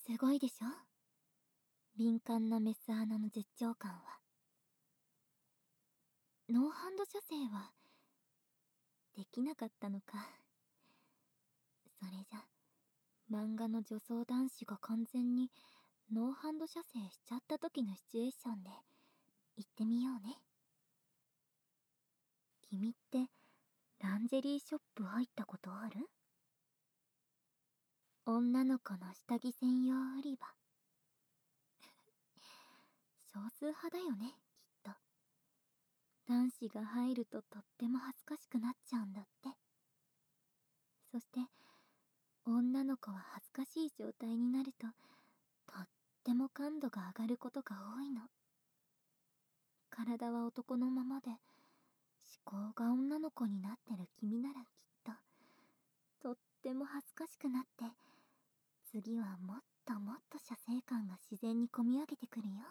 すごいでしょ？敏感なメス穴の絶頂感は。ノーハンド射精はできなかったのか。それじゃ漫画の女装男子が完全にノーハンド射精しちゃった時のシチュエーションで言ってみようね。君ってランジェリーショップ入ったことある？女の子の下着専用売り場。少数派だよね、きっと。男子が入るととっても恥ずかしくなっちゃうんだって。そして女の子は恥ずかしい状態になるととっても感度が上がることが多いの。体は男のままで思考が女の子になってる君ならきっととっても恥ずかしくなって、次はもっともっと射精感が自然にこみ上げてくるよ。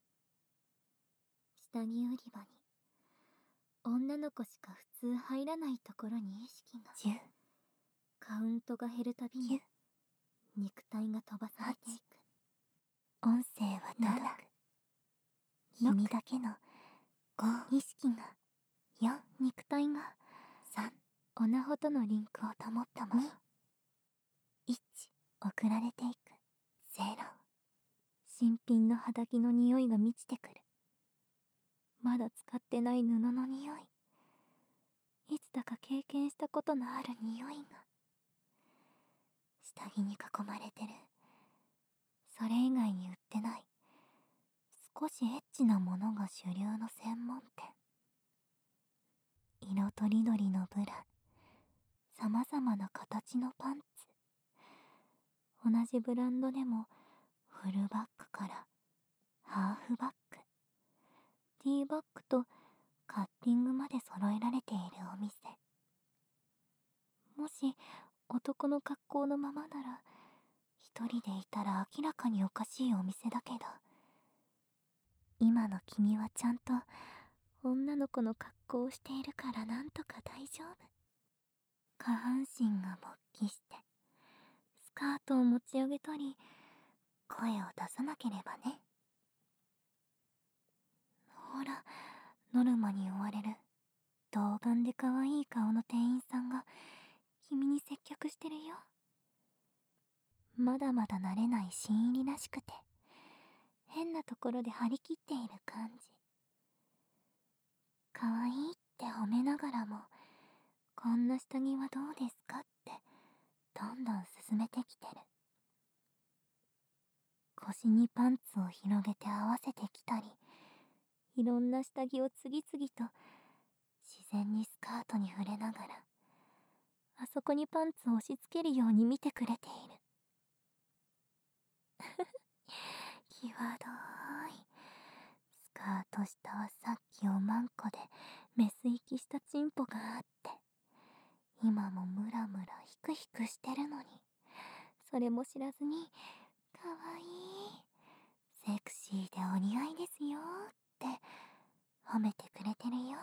下着売り場に女の子しか普通入らないところに意識が 10、 カウントが減るたびに肉体が飛ばされていく。 音声は届く。君だけの5、 意識が 4、 肉体が 3、 オナホとのリンクを保ったまま 1、 送られていく。 0。 新品の肌着の匂いが満ちてくる。まだ使ってない布の匂い。いつだか経験したことのある匂いが。下着に囲まれてる。それ以外に売ってない少しエッチなものが主流の専門店。色とりどりのブラ、様々な形のパンツ。同じブランドでもフルバックからハーフバック、ティーバックとカッティングまで揃えられているお店。もし男の格好のままなら一人でいたら明らかにおかしいお店だけど、今の君はちゃんと女の子の格好をしているからなんとか大丈夫。下半身が勃起してスカートを持ち上げたり声を出さなければね。ほら、ノルマに追われる童顔で可愛い顔の店員さんが君に接客してるよ。まだまだ慣れない新入りらしくて変なところで張り切っている感じ。可愛いって褒めながらも、こんな下着はどうですかってどんどん進めてきてる。腰にパンツを広げて合わせてきたり、いろんな下着を次々と自然にスカートに触れながら、あそこにパンツを押し付けるように見てくれている。際どい。スカート下はさっきおまんこでメス息したチンポがあって、今もムラムラヒクヒクしてるのに、それも知らずにかわいい、セクシーでお似合いですよって褒めてくれてるよ。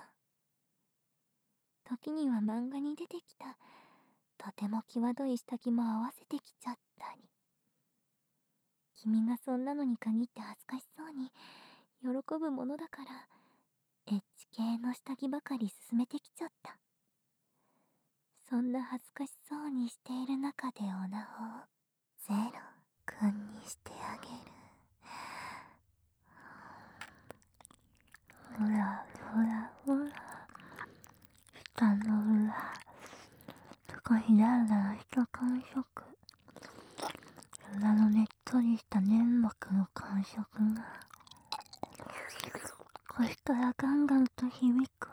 時には漫画に出てきたとても際どい下着も合わせてきちゃったり、君がそんなのに限って恥ずかしそうに喜ぶものだからエッチ系の下着ばかり勧めてきちゃった。そんな恥ずかしそうにしている中でオナホをゼロくんにしてあげる。ふらふらふら、下の裏少しダラダラした感触、裏のねっとりした粘膜の感触が腰からガンガンと響く。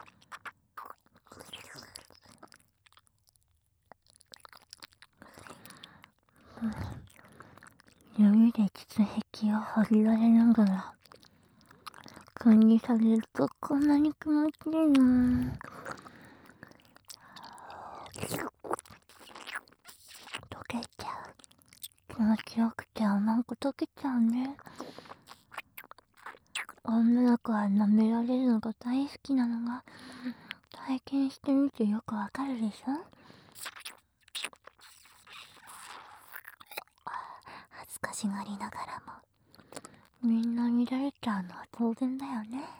指で膣壁を剥ぎられながら君にされるとこんなに気持ちいいの。溶けちゃう。気持ちよくておまんこ溶けちゃうね。女の子は舐められるのが大好きなのが体験してみてよくわかるでしょ。恥ずかししがりながらもみんな見られちゃうのは当然だよね。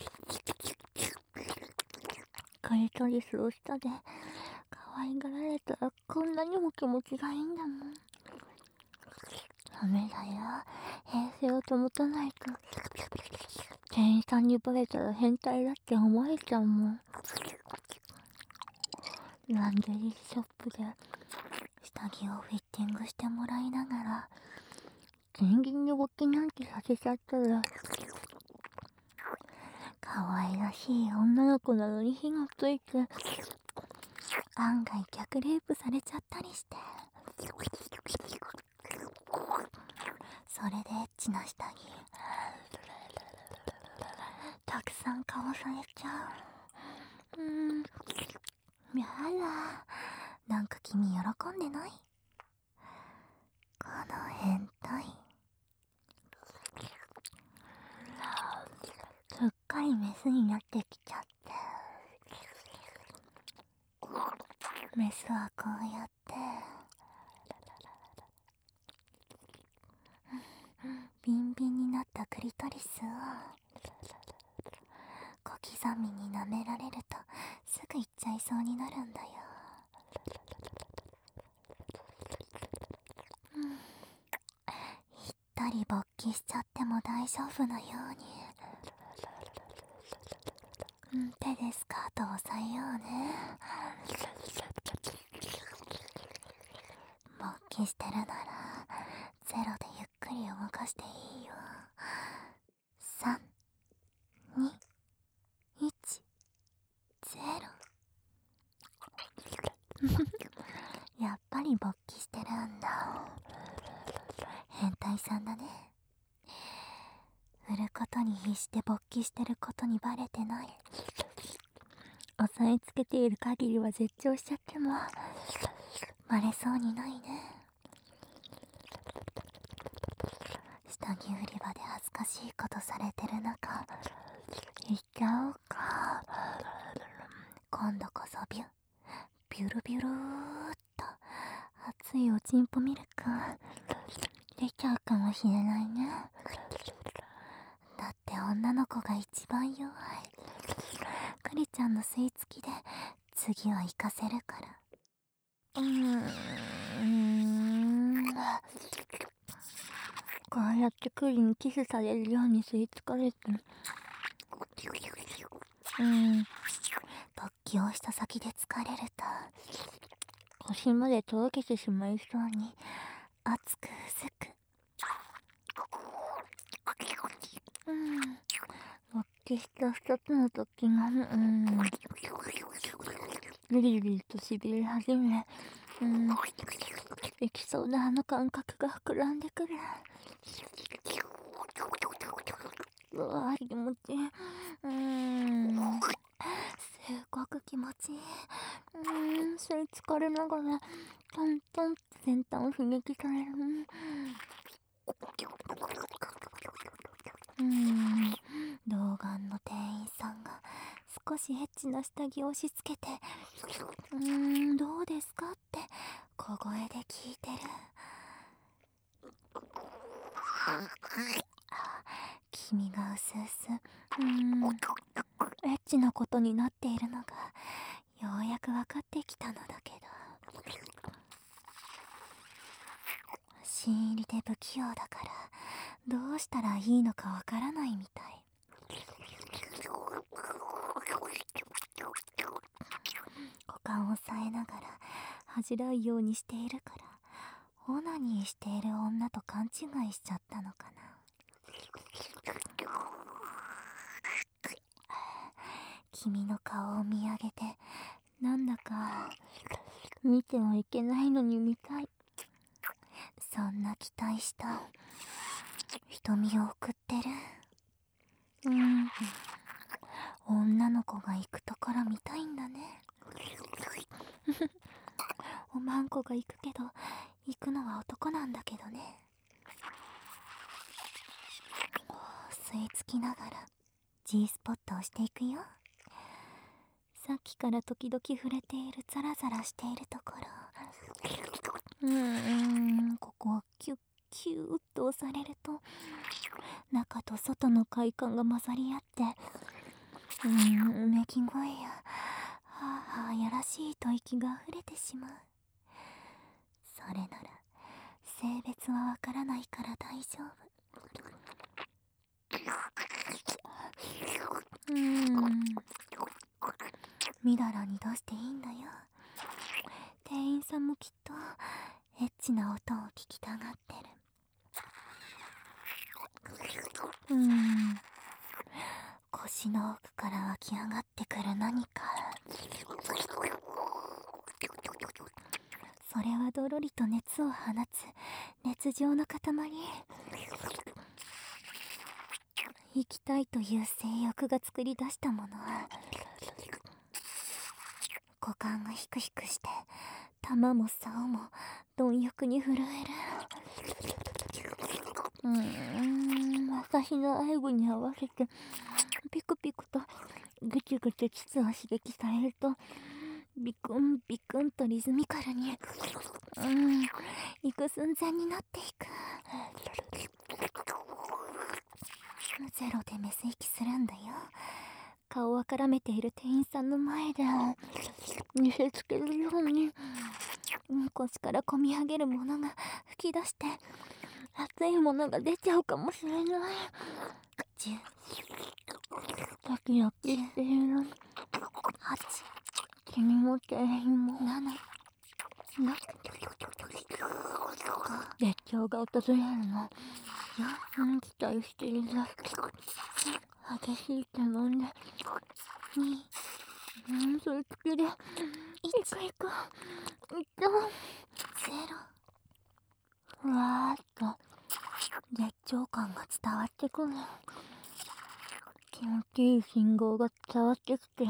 クリトリスを下で可愛がられたらこんなにも気持ちがいいんだもん。ダメだよ、平静を保たないと。店員さんにバレたら変態だって思われちゃうもん。ランジェリーショップで下着をフィッティングしてもらいながらギンギンに勃起なんてさせちゃったら、可愛らしい女の子なのに火がついて案外逆レイプされちゃったりして、それでエッチな下着たくさん買わされちゃう。やだ、なんか君喜んでない？この変態すっかりメスになってきちゃって、メスはこうやってビンビンになったクリトリスを小刻みに舐められるとすぐ行っちゃいそうになるんだよ。行ったり勃起しちゃっても大丈夫なように、手でスカートを押さえようね。勃起してるならゼロでゆっくり動かしていいよ。3、2、1、0。やっぱり勃起してるんだ。変態さんだね。売ることに必死で勃起してることにバレてない。押さえつけている限りは絶頂しちゃってもバレそうにないね。下着売り場で恥ずかしいことされてる中、行っちゃおうか。今度こそビュルビュルーっと熱いおちんぽミルク出ちゃうかもしれないね。だって女の子が一番弱い。クリちゃんの吸い付きで次は行かせるから。こうやってクリにキスされるように吸い付かれて、勃起をした先で疲れると腰までとろけてしまいそうに熱くうずく。勃起した2つの時がぐりぐりとしびれ始め、できそうなあの感覚が膨らんでくる。うわー気持ちいい。すごく気持ちいい。吸い付かれながらトントンって先端を刺激される。童顔の店員さんが少しエッチな下着を押し付けて、どうですかって小声で聞いてる。君がうすうすエッチなことになっているのがようやく分かってきたのだけど、新入りで不器用だからどうしたらいいのかわからないみたい。股間を押さえながら恥じらうようにしているからオナニーしている女と勘違いしちゃったのかな。君の顔を見上げてなんだか見てはいけないのに見たい、そんな期待した瞳を送ってる。女の子が行くところ見たいんだね。おまんこが行くけど行くのは男なんだけどね。吸い付きながら G スポットをしていくよ。さっきから時々触れているザラザラしているところ、ここをキュッキューッと押されると中と外の快感が混ざり合って鳴き声やはあはあやらしい吐息が溢れてしまう。それなら性別はわからないから大丈夫。みだらに出していいんだよ。店員さんもきっとエッチな音を聞きたがってる。腰の奥から湧き上がってくる何か。それはどろりと熱を放つ熱情の塊。生きたいという性欲が作り出したもの。股間がヒクヒクして玉も竿も貪欲に震える。私の愛部に合わせてピクピクとぐちゅぐちゅ膣を刺激されるとビクンビクンとリズミカルに行く寸前になっていく。ゼロでメス息するんだよ。顔をあからめている店員さんの前で見せつけるように腰からこみ上げるものが吹き出して熱いものが出ちゃうかもしれない。10、ドキドキしている。8、君も店員も。7、6、絶頂が訪れるの。4、期待している。激しい気分で。2、それつけで。1、いく。0。ふわーっと絶頂感が伝わってくる。気持ちいい信号が伝わってきて、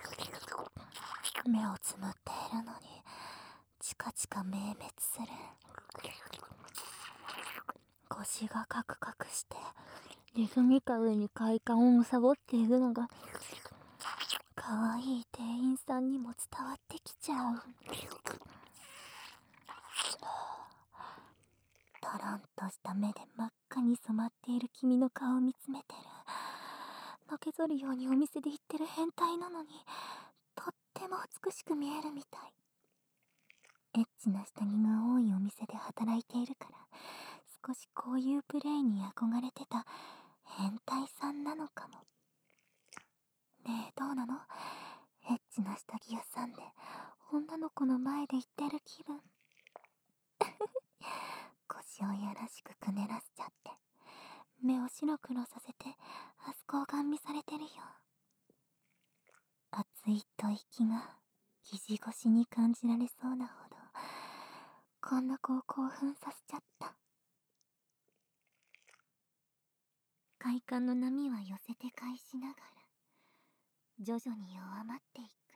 目をつむっているのにチカチカ明滅する。腰がカクカクしてリズミカルに快感を貪っているのがかわいい店員さんにも伝わってきちゃう。トロンとした目で真っ赤に染まっている君の顔を見つめてる。のけぞるようにお店で言ってる変態なのにとっても美しく見えるみたい。エッチな下着が多いお店で働いているから少しこういうプレイに憧れてた変態さんなのかも。ねえどうなの？エッチな下着屋さんで女の子の前で言ってる気分。腰をやらしくくねらせちゃって目を白黒させてあそこをガン見されてるよ。熱い吐息が肘越しに感じられそうなほどこんな子を興奮させちゃった。快感の波は寄せて返しながら徐々に弱まっていく。